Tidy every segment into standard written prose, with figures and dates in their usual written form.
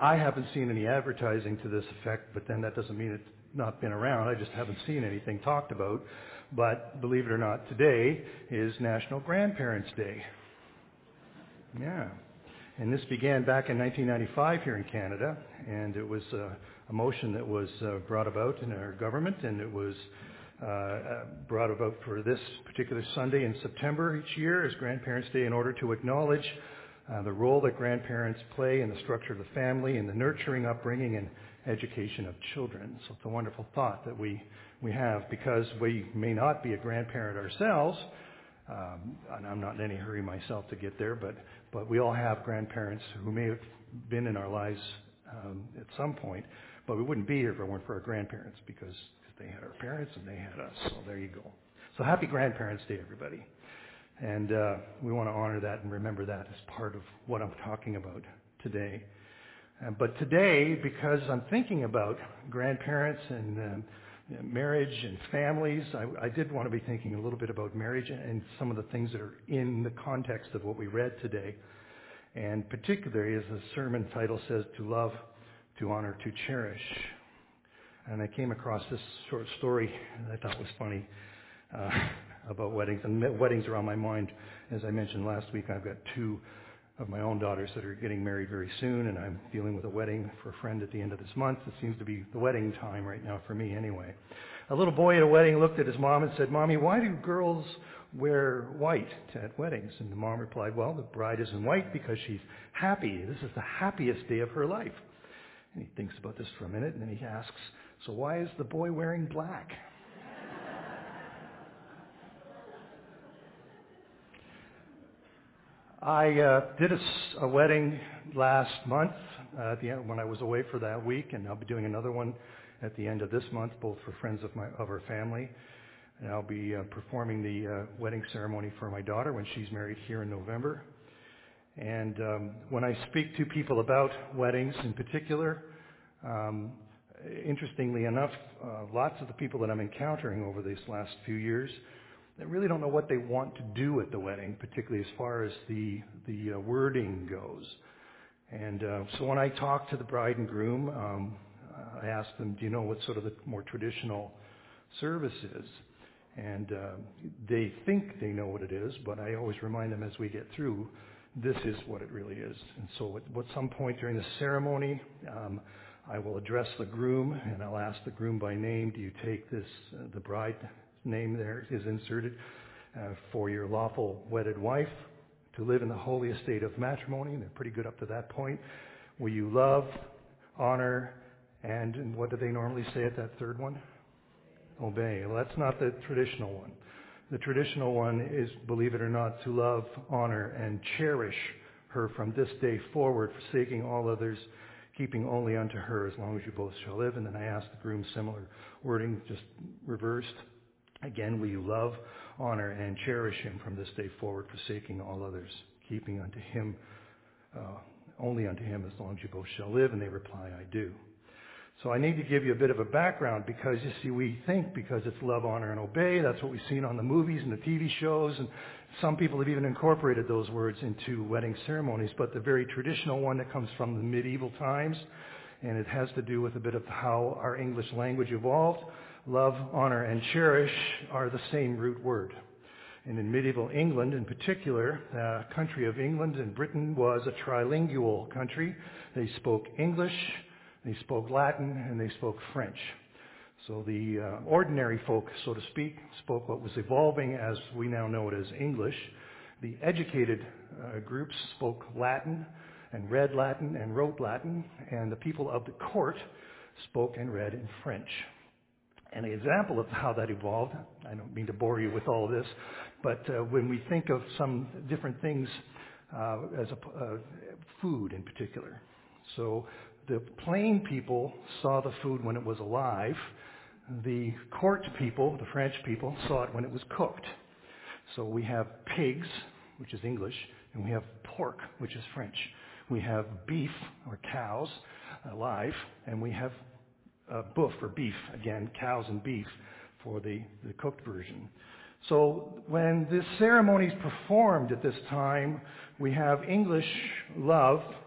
I haven't seen any advertising to this effect, but then that doesn't mean it's not been around. I just haven't seen anything talked about. But believe it or not, today is National Grandparents' Day. Yeah. And this began back in 1995 here in Canada, and it was a motion that was brought about in our government, and it was brought about for this particular Sunday in September each year as Grandparents' Day in order to acknowledge the role that grandparents play in the structure of the family, in the nurturing, upbringing, and education of children. So it's a wonderful thought that we have, because we may not be a grandparent ourselves, and I'm not in any hurry myself to get there, but we all have grandparents who may have been in our lives at some point, but we wouldn't be here if it weren't for our grandparents, because they had our parents and they had us. So there you go. So happy Grandparents' Day, everybody. And we want to honor that and remember that as part of what I'm talking about today. But today, because I'm thinking about grandparents and marriage and families, I did want to be thinking a little bit about marriage and some of the things that are in the context of what we read today. And particularly, as the sermon title says, to love, to honor, to cherish. And I came across this short story that I thought was funny about weddings. And weddings are on my mind. As I mentioned last week, I've got 2 of my own daughters that are getting married very soon, and I'm dealing with a wedding for a friend at the end of this month. It seems to be the wedding time right now for me anyway. A little boy at a wedding looked at his mom and said, "Mommy, why do girls wear white at weddings?" And the mom replied, "Well, the bride is in white because she's happy. This is the happiest day of her life." And he thinks about this for a minute, and then he asks, "So why is the boy wearing black?" I did a wedding last month at the end, when I was away for that week, and I'll be doing another one at the end of this month, both for friends of our family. And I'll be performing the wedding ceremony for my daughter when she's married here in November. And when I speak to people about weddings in particular, interestingly enough, lots of the people that I'm encountering over these last few years, they really don't know what they want to do at the wedding, particularly as far as the wording goes. And so when I talk to the bride and groom, I ask them, "Do you know what sort of the more traditional service is?" And they think they know what it is, but I always remind them as we get through, this is what it really is. And so at some point during the ceremony, I will address the groom, and I'll ask the groom by name, "Do you take this, the bride name there is inserted, for your lawful wedded wife to live in the holy estate of matrimony?" They're pretty good up to that point. "Will you love, honor, and what do they normally say at that third one? Obey." Well, that's not the traditional one. The traditional one is, believe it or not, to love, honor, and cherish her from this day forward, forsaking all others, keeping only unto her, as long as you both shall live. And then I asked the groom similar wording, just reversed. Again, will you love, honor, and cherish him from this day forward, forsaking all others, keeping unto him, only unto him, as long as you both shall live? And they reply, "I do." So I need to give you a bit of a background, because you see, we think because it's love, honor, and obey, that's what we've seen on the movies and the TV shows, and some people have even incorporated those words into wedding ceremonies. But the very traditional one that comes from the medieval times, and it has to do with a bit of how our English language evolved. Love, honor, and cherish are the same root word. And in medieval England in particular, the country of England and Britain was a trilingual country. They spoke English, they spoke Latin, and they spoke French. So the ordinary folk, so to speak, spoke what was evolving as we now know it as English. The educated groups spoke Latin and read Latin and wrote Latin, and the people of the court spoke and read in French. An example of how that evolved, I don't mean to bore you with all of this, but when we think of some different things as food in particular. So the plain people saw the food when it was alive. The court people, the French people, saw it when it was cooked. So we have pigs, which is English, and we have pork, which is French. We have beef, or cows, alive, and we have boeuf, or beef, again, cows and beef, for the cooked version. So when this ceremony is performed at this time, we have English love,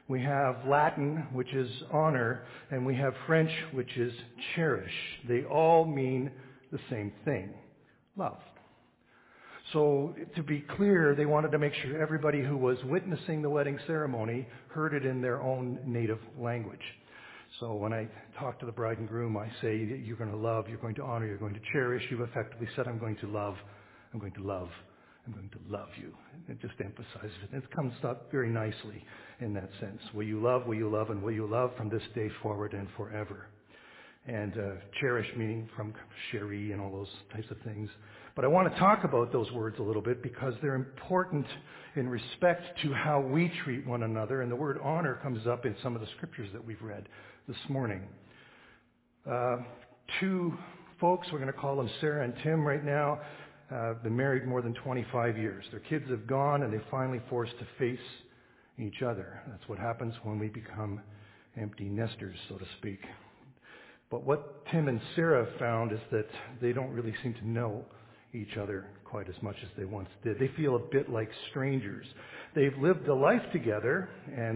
We have Latin, which is honor, and we have French, which is cherish. They all mean the same thing, love. So to be clear, they wanted to make sure everybody who was witnessing the wedding ceremony heard it in their own native language. So when I talk to the bride and groom, I say, you're going to love, you're going to honor, you're going to cherish. You've effectively said, I'm going to love, I'm going to love, I'm going to love you. It just emphasizes it. It comes up very nicely in that sense. Will you love, and will you love from this day forward and forever? And cherish meaning from chérie and all those types of things. But I want to talk about those words a little bit because they're important in respect to how we treat one another. And the word honor comes up in some of the scriptures that we've read this morning. Two folks, we're going to call them Sarah and Tim right now, been married more than 25 years. Their kids have gone and they're finally forced to face each other. That's what happens when we become empty nesters, so to speak. But what Tim and Sarah found is that they don't really seem to know each other quite as much as they once did. They feel a bit like strangers. They've lived a life together,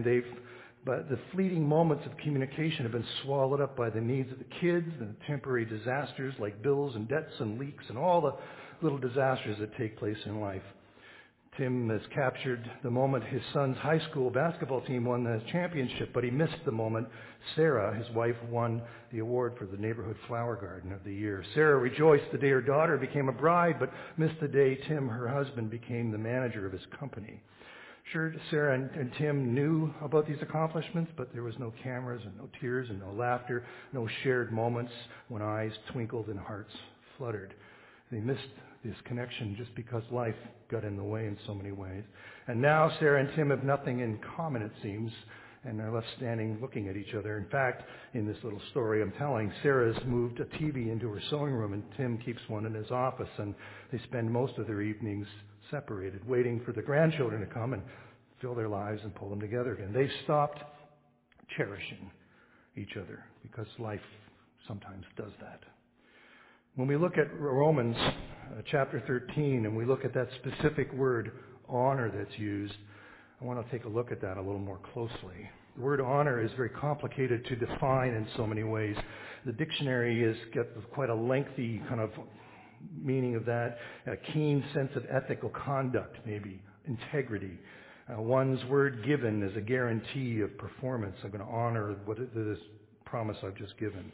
but the fleeting moments of communication have been swallowed up by the needs of the kids and the temporary disasters like bills and debts and leaks and all the little disasters that take place in life. Tim has captured the moment his son's high school basketball team won the championship, but he missed the moment Sarah, his wife, won the award for the Neighborhood Flower Garden of the Year. Sarah rejoiced the day her daughter became a bride, but missed the day Tim, her husband, became the manager of his company. Sure, Sarah and Tim knew about these accomplishments, but there was no cameras and no tears and no laughter, no shared moments when eyes twinkled and hearts fluttered. They missed this connection just because life got in the way in so many ways. And now Sarah and Tim have nothing in common, it seems, and they're left standing looking at each other. In fact, in this little story I'm telling, Sarah's moved a TV into her sewing room and Tim keeps one in his office, and they spend most of their evenings separated, waiting for the grandchildren to come and fill their lives and pull them together again. They've stopped cherishing each other because life sometimes does that. When we look at Romans chapter 13 and we look at that specific word, honor, that's used, I want to take a look at that a little more closely. The word honor is very complicated to define in so many ways. The dictionary has got quite a lengthy kind of meaning of that, a keen sense of ethical conduct, maybe, integrity. One's word given is a guarantee of performance. I'm going to honor this promise I've just given.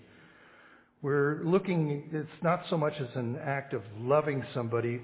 We're looking, it's not so much as an act of loving somebody,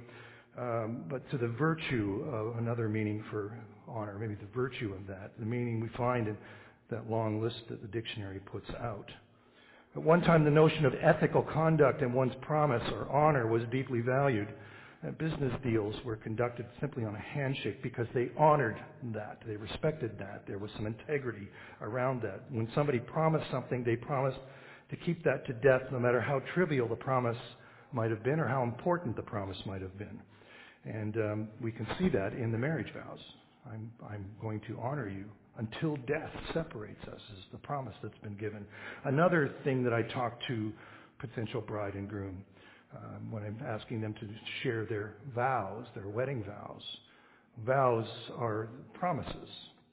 but to the virtue of another meaning for honor, maybe the virtue of that, the meaning we find in that long list that the dictionary puts out. At one time, the notion of ethical conduct and one's promise or honor was deeply valued. Business deals were conducted simply on a handshake because they honored that. They respected that. There was some integrity around that. When somebody promised something, they promised to keep that to death, no matter how trivial the promise might have been or how important the promise might have been. And we can see that in the marriage vows. I'm going to honor you until death separates us, is the promise that's been given. Another thing that I talk to potential bride and groom when I'm asking them to share their vows, their wedding vows. Vows are promises,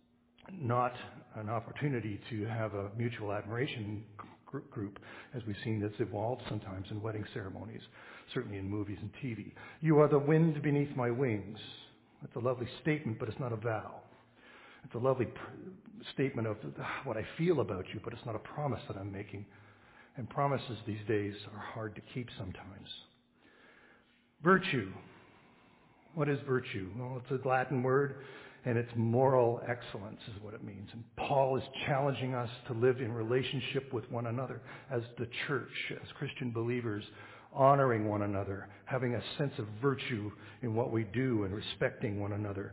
not an opportunity to have a mutual admiration group, as we've seen that's evolved sometimes in wedding ceremonies, certainly in movies and TV. You are the wind beneath my wings. That's a lovely statement, but it's not a vow. It's a lovely statement of what I feel about you, but it's not a promise that I'm making. And promises these days are hard to keep sometimes. Virtue. What is virtue? Well, it's a Latin word, and it's moral excellence is what it means. And Paul is challenging us to live in relationship with one another as the church, as Christian believers, honoring one another, having a sense of virtue in what we do and respecting one another.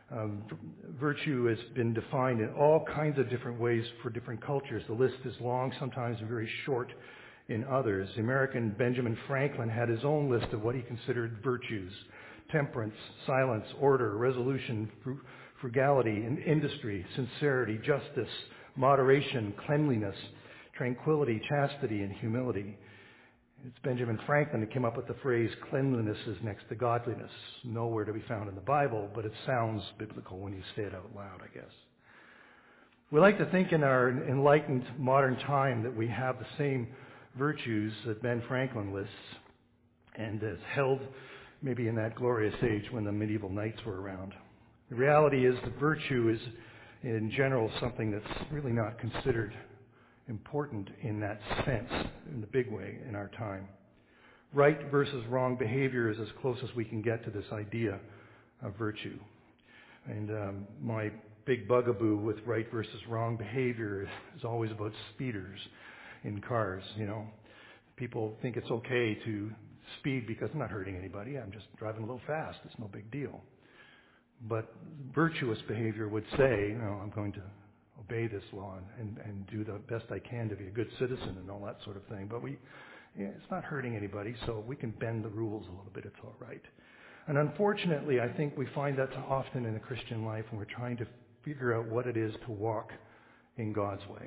Virtue has been defined in all kinds of different ways for different cultures. The list is long, sometimes very short in others. The American Benjamin Franklin had his own list of what he considered virtues: temperance, silence, order, resolution, frugality, industry, sincerity, justice, moderation, cleanliness, tranquility, chastity, and humility. It's Benjamin Franklin who came up with the phrase, cleanliness is next to godliness. Nowhere to be found in the Bible, but it sounds biblical when you say it out loud, I guess. We like to think in our enlightened modern time that we have the same virtues that Ben Franklin lists and has held maybe in that glorious age when the medieval knights were around. The reality is that virtue is, in general, something that's really not considered important in that sense, in the big way, in our time. Right versus wrong behavior is as close as we can get to this idea of virtue. And my big bugaboo with right versus wrong behavior is always about speeders in cars, you know. People think it's okay to speed because I'm not hurting anybody. I'm just driving a little fast. It's no big deal. But virtuous behavior would say, you know, I'm going to obey this law and do the best I can to be a good citizen and all that sort of thing. But it's not hurting anybody, so we can bend the rules a little bit. It's all right. And unfortunately, I think we find that often in the Christian life when we're trying to figure out what it is to walk in God's way.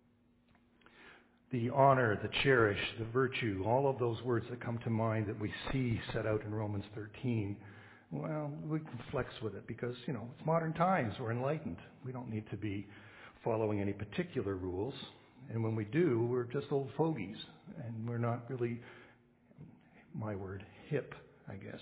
The honor, the cherish, the virtue, all of those words that come to mind that we see set out in Romans 13, well, we can flex with it because, you know, it's modern times. We're enlightened. We don't need to be following any particular rules. And when we do, we're just old fogies. And we're not really, my word, hip, I guess.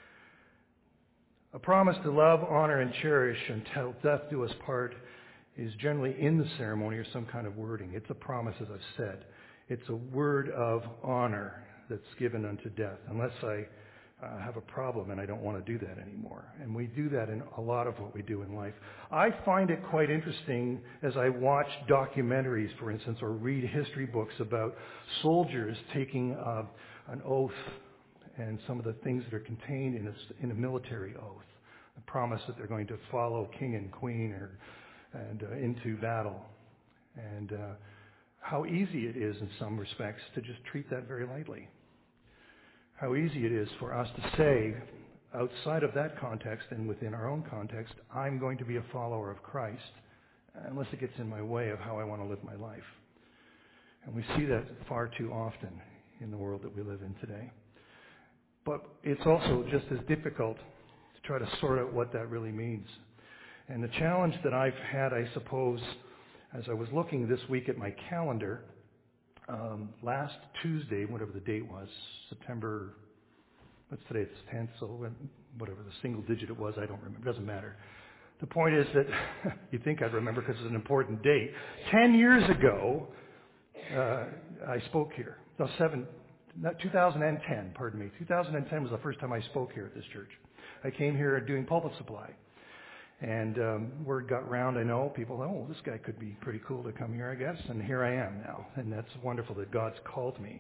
A promise to love, honor, and cherish until death do us part is generally in the ceremony or some kind of wording. It's a promise, as I've said. It's a word of honor that's given unto death, unless I have a problem and I don't want to do that anymore. And we do that in a lot of what we do in life. I find it quite interesting as I watch documentaries, for instance, or read history books about soldiers taking an oath and some of the things that are contained in a military oath. The promise that they're going to follow king and queen and into battle. And how easy it is in some respects to just treat that very lightly. How easy it is for us to say, outside of that context and within our own context, I'm going to be a follower of Christ, unless it gets in my way of how I want to live my life. And we see that far too often in the world that we live in today. But it's also just as difficult to try to sort out what that really means. And the challenge that I've had, I suppose, as I was looking this week at my calendar, last Tuesday, whatever the date was, September, what's today, it's 10th, so whatever the single digit it was, I don't remember, it doesn't matter. The point is that, you think I'd remember because it's an important date, 10 years ago, I spoke here. No, 2010, pardon me. 2010 was the first time I spoke here at this church. I came here doing pulpit supply. And word got round, I know, people, oh, this guy could be pretty cool to come here, I guess. And here I am now. And that's wonderful that God's called me.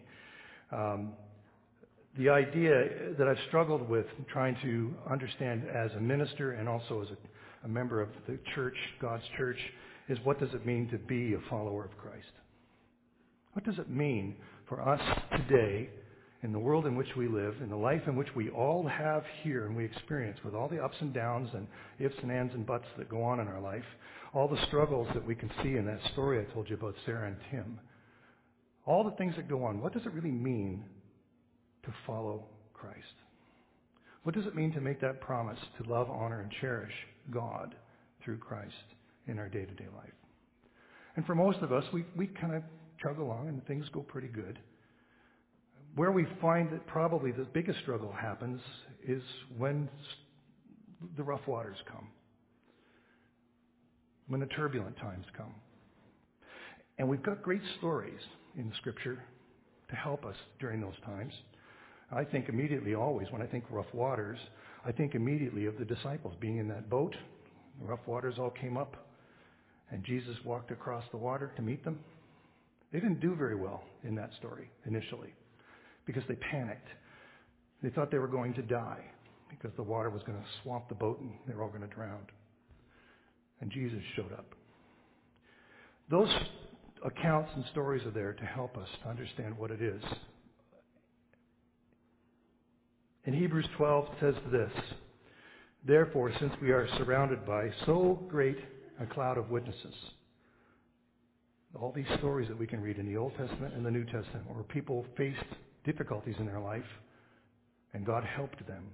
The idea that I've struggled with trying to understand as a minister and also as a member of the church, God's church, is what does it mean to be a follower of Christ? What does it mean for us today, in the world in which we live, in the life in which we all have here and we experience, with all the ups and downs and ifs and ands and buts that go on in our life, all the struggles that we can see in that story I told you about Sarah and Tim, all the things that go on, what does it really mean to follow Christ? What does it mean to make that promise to love, honor, and cherish God through Christ in our day-to-day life? And for most of us, we kind of chug along and things go pretty good. Where we find that probably the biggest struggle happens is when the rough waters come, when the turbulent times come. And we've got great stories in the Scripture to help us during those times. I think immediately, always, when I think rough waters, I think immediately of the disciples being in that boat. The rough waters all came up, and Jesus walked across the water to meet them. They didn't do very well in that story initially, because they panicked. They thought they were going to die because the water was going to swamp the boat and they were all going to drown. And Jesus showed up. Those accounts and stories are there to help us to understand what it is. In Hebrews 12 it says this, "Therefore, since we are surrounded by so great a cloud of witnesses," all these stories that we can read in the Old Testament and the New Testament where people faced difficulties in their life, and God helped them.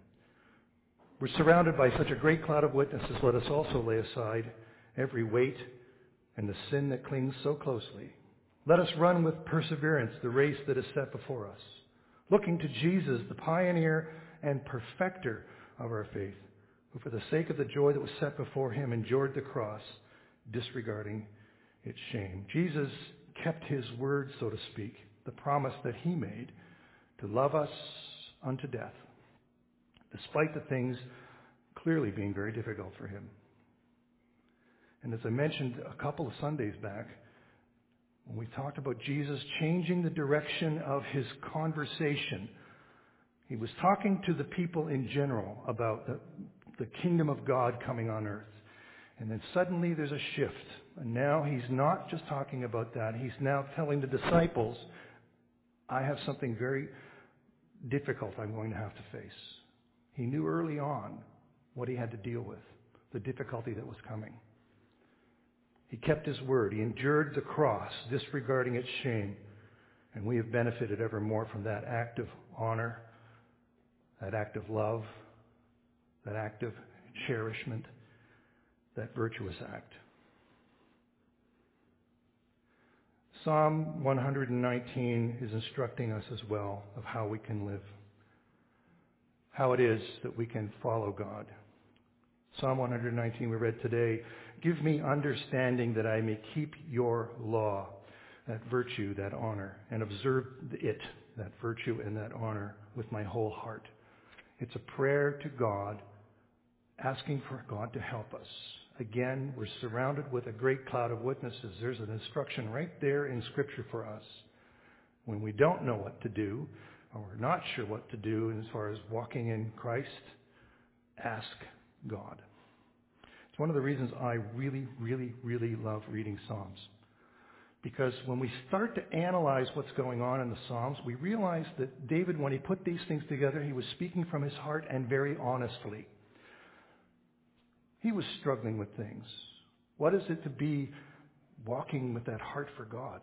We're surrounded by such a great cloud of witnesses. Let us also lay aside every weight and the sin that clings so closely. Let us run with perseverance the race that is set before us, looking to Jesus, the pioneer and perfecter of our faith, who for the sake of the joy that was set before him endured the cross, disregarding its shame. Jesus kept his word, so to speak, the promise that he made to love us unto death, despite the things clearly being very difficult for him. And as I mentioned a couple of Sundays back, when we talked about Jesus changing the direction of his conversation, he was talking to the people in general about the kingdom of God coming on earth. And then suddenly there's a shift. And now he's not just talking about that. He's now telling the disciples, I have something very difficult I'm going to have to face. He knew early on what he had to deal with, the difficulty that was coming. He kept his word. He endured the cross, disregarding its shame. And we have benefited ever more from that act of honor, that act of love, that act of cherishment, that virtuous act. Psalm 119 is instructing us as well of how we can live, how it is that we can follow God. Psalm 119 we read today, give me understanding that I may keep your law, that virtue, that honor, and observe it, that virtue and that honor, with my whole heart. It's a prayer to God, asking for God to help us. Again, we're surrounded with a great cloud of witnesses. There's an instruction right there in Scripture for us. When we don't know what to do, or we're not sure what to do as far as walking in Christ, ask God. It's one of the reasons I really, really, really love reading Psalms. Because when we start to analyze what's going on in the Psalms, we realize that David, when he put these things together, he was speaking from his heart and very honestly. He was struggling with things. What is it to be walking with that heart for God?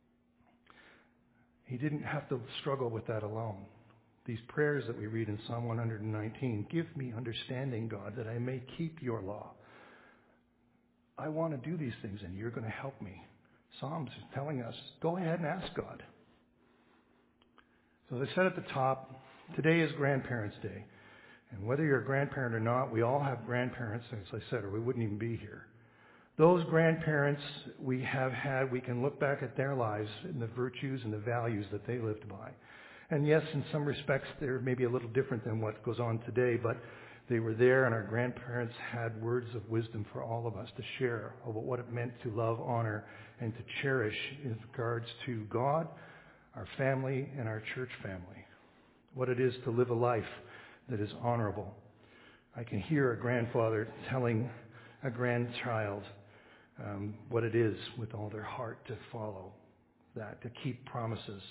He didn't have to struggle with that alone. These prayers that we read in Psalm 119, give me understanding, God, that I may keep your law. I want to do these things, and you're going to help me. Psalms is telling us, go ahead and ask God. So as I said at the top, today is Grandparents' Day. And whether you're a grandparent or not, we all have grandparents, as I said, or we wouldn't even be here. Those grandparents we have had, we can look back at their lives and the virtues and the values that they lived by. And yes, in some respects, they're maybe a little different than what goes on today, but they were there, and our grandparents had words of wisdom for all of us to share about what it meant to love, honor, and to cherish in regards to God, our family, and our church family. What it is to live a life that is honorable. I can hear a grandfather telling a grandchild what it is with all their heart to follow that, to keep promises.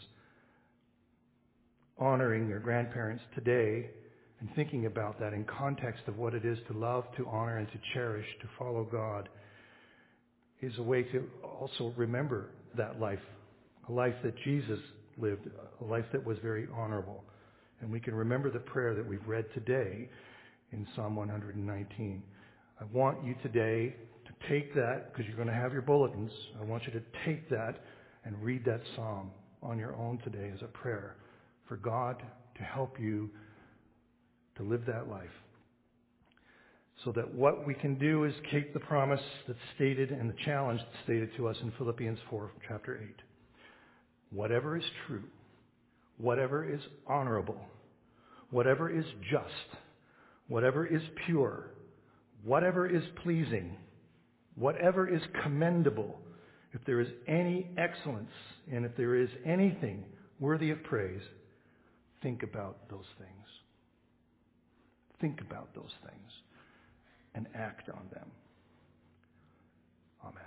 Honoring your grandparents today and thinking about that in context of what it is to love, to honor, and to cherish, to follow God, is a way to also remember that life, a life that Jesus lived, a life that was very honorable. And we can remember the prayer that we've read today in Psalm 119. I want you today to take that, because you're going to have your bulletins. I want you to take that and read that psalm on your own today as a prayer for God to help you to live that life. So that what we can do is keep the promise that's stated and the challenge that's stated to us in Philippians 4, chapter 8. Whatever is true, whatever is honorable, whatever is just, whatever is pure, whatever is pleasing, whatever is commendable, if there is any excellence and if there is anything worthy of praise, think about those things. Think about those things and act on them. Amen.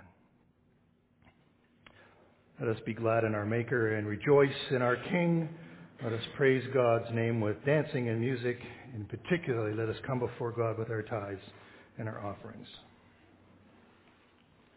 Let us be glad in our Maker and rejoice in our King. Let us praise God's name with dancing and music. And particularly, let us come before God with our tithes and our offerings.